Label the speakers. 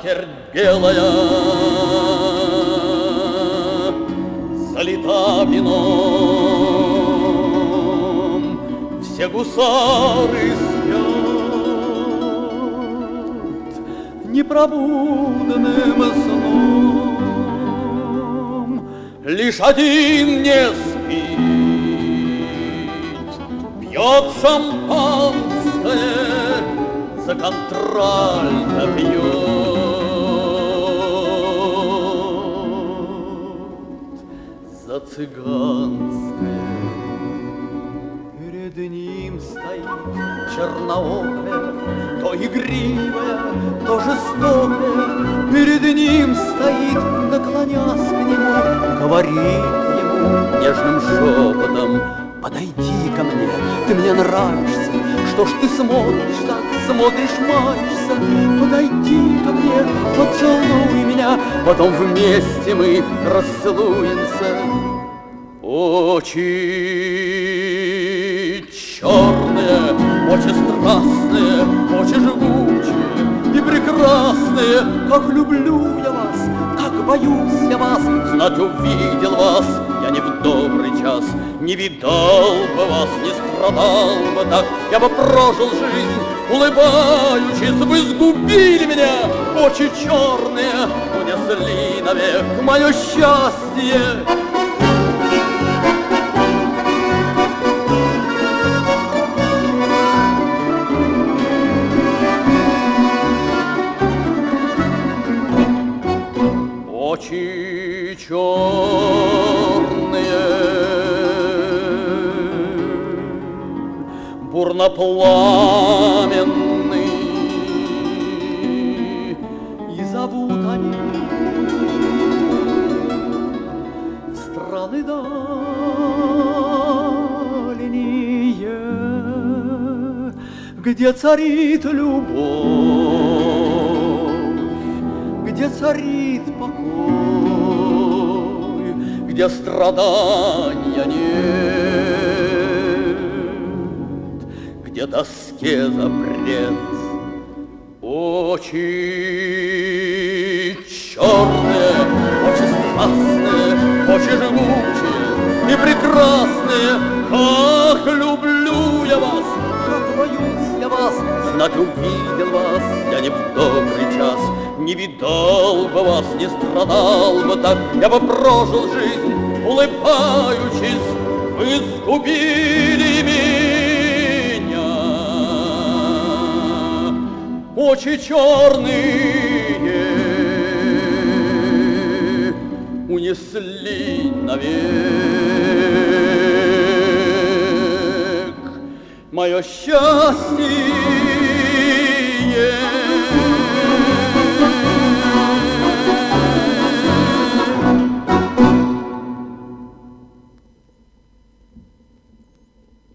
Speaker 1: скатерть белая залита вином, все гусары спят непробудным сном, лишь один не спит, пьет шампанское, за контральто пьет, за цыганское. Перед ним стоит черноокая, то игривая, то жестокая. Перед ним стоит, наклонясь к нему, говорит ему нежным шепотом: подойди ко мне, ты мне нравишься. Что ж ты смотришь так, смотришь, маешься? Подойди ко мне, поцелуй меня, потом вместе мы расцелуемся. Очи черные, очи страстные, очи жгучие и прекрасные. Как люблю я вас, как боюсь я вас, знать увидел вас я не в добрый час. Не видал бы вас, не страдал бы так, я бы прожил жизнь, улыбаючись. Вы сгубили меня, очи черные, унесли навек мое счастье. Очи черные, бурно-пламенные, и зовут они страны дальние, где царит любовь, где царит покой, где страдания нет, где тоске запрет. Очи черные, очи страстные, очи жгучие и прекрасные. Как люблю я вас, как боюсь я вас, знать увидел вас я не в добрый час. Не видал бы вас, не страдал бы так, я бы прожил жизнь, улыбаючись. Вы сгубили меня, очи черные унесли навек мое счастье.